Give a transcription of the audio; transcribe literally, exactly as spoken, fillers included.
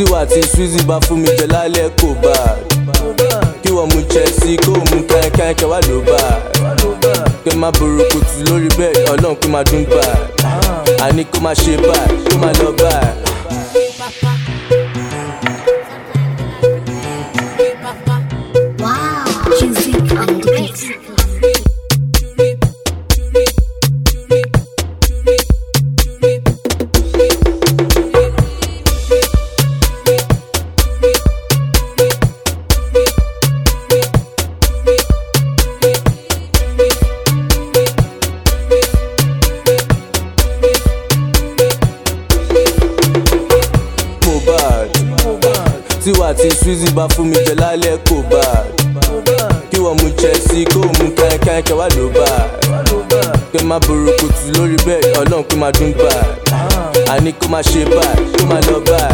Tiwa tí Swizzy bá fún mi jẹ lálẹ́ kò bad. Kí wọ́n mú Chelsea kó mú kánkán kẹwàá ló bad. Kẹ́ máa borúkú tù lórí bẹ́ẹ̀ ọlọ́run kó máa dún bad. Àní kó máa ṣe bad kó máa lọ bad. Wow, music on the beat. Tiwa tí Swizzy bá fún mi jẹ lálẹ́ kò bad. Kí wọ́n mú Chelsea kó mú kánkán kẹwàá ló bad. Kẹ́ máa borúkú tù lórí bẹ́ẹ̀ ọlọ́run kó máa dún bad. Àní kó máa ṣe bad kó máa lọ bad.